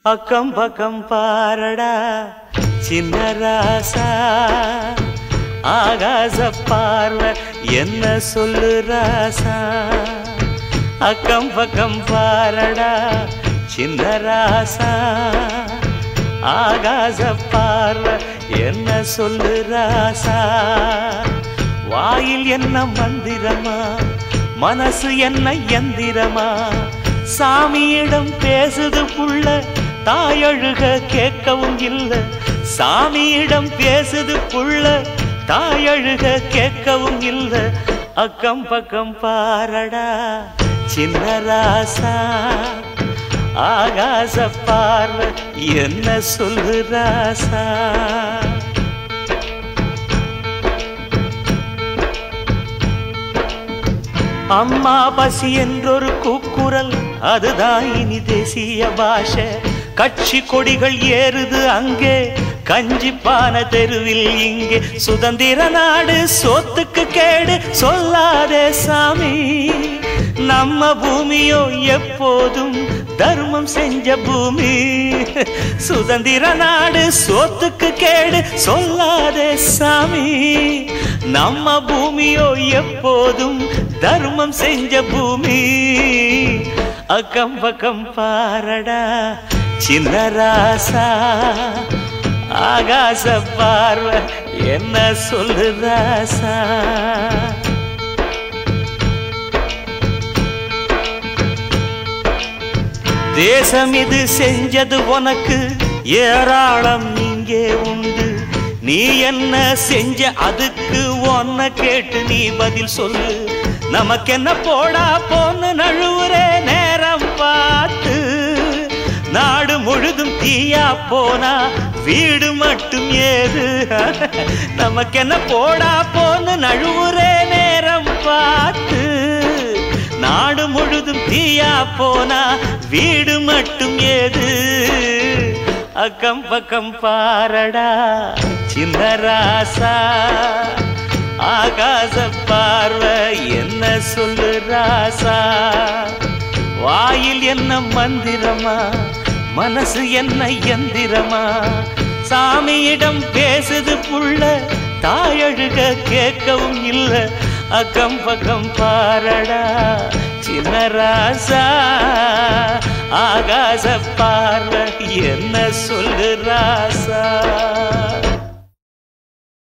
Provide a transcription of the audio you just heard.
அக்கம் பக்கம் பாரடா சின்ன ராசா, ஆகாச பார்வை என்ன சொல்லு ராசா. அக்கம் பக்கம் பாரடா சின்ன ராசா, ஆகாச பார்வை என்ன சொல்லு ராசா. வாயில் என்ன மந்திரமா, மனசு என்ன எந்திரமா, சாமியிடம் பேசுது புள்ள தாயழுக கேட்கவும் இல்லை. சாமியிடம் பேசுது புள்ள தாயழுக கேட்கவும் இல்லை. அக்கம் பக்கம் பாரடா சின்ன ராசா, ஆகாச பார்வை என்ன சொல்லு ராசா. அம்மா பசி என்றொரு கூக்குரல், அதுதான் இனி தேசிய பாஷை. கட்சி கொடிகள் ஏறுது அங்கே, கஞ்சிப்பான தெருவில் இங்கே. சுதந்திர நாடு சோத்துக்கு கேடு சொல்லாதே சாமி, நம்ம பூமியோ எப்போதும் தர்மம் செஞ்ச பூமி. சுதந்திர நாடு சோத்துக்கு கேடு சொல்லாதே சாமி, நம்ம பூமியோ எப்போதும் தர்மம் செஞ்ச பூமி. அக்கம் பக்கம் பாரடா சின்ன ராசா, ஆகாச பார்வை என்ன சொல்லு ராசா. தேசம் இது செஞ்சது உனக்கு ஏராளம் இங்கே உண்டு. நீ என்ன செஞ்ச அதுக்கு உன்னை கேட்டு நீ பதில் சொல்லு. நமக்கென்ன போடா போன்னு நழுவுறே நேரம் பார்த்து. நாடு முழுதும் தீயா போனா வீடு மட்டும் ஏது. நமக்கென்ன போடா போன்னு நழுவுறே நேரம் பார்த்து. நாடு முழுதும் தீயா போனா வீடு மட்டும் ஏது. அக்கம் பக்கம் பாரடா சின்ன ராசா, ஆகாச பார்வை என்ன சொல்லு ராசா. வாயில் என்ன மந்திரமா, மனசு என்ன எந்திரமா, சாமியிடம் பேசுது புள்ள தாயழுக கேட்கவும் இல்லை. அக்கம் பக்கம் பாரடா சின்ன ராசா, ஆகாச பார்வை என்ன சொல்லு ராசா.